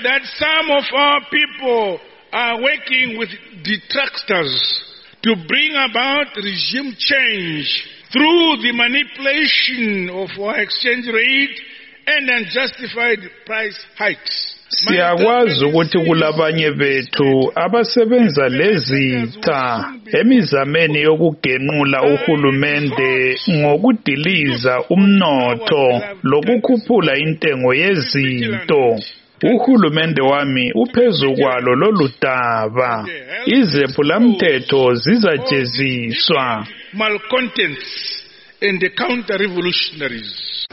that some of our people are working with detractors to bring about regime change through the manipulation of our exchange rate and unjustified price hikes. Siyakwazi ukuthi kulabanye bethu abasebenza lezitha emizameni yokugenqula uhulumende ngokudiliza umnotho lokukhuphula intengo yezinto. Uhulumende wami uphezu kwalo lolu daba. Izephulamthetho zizajeziswa. Malcontents and the counter-revolutionaries.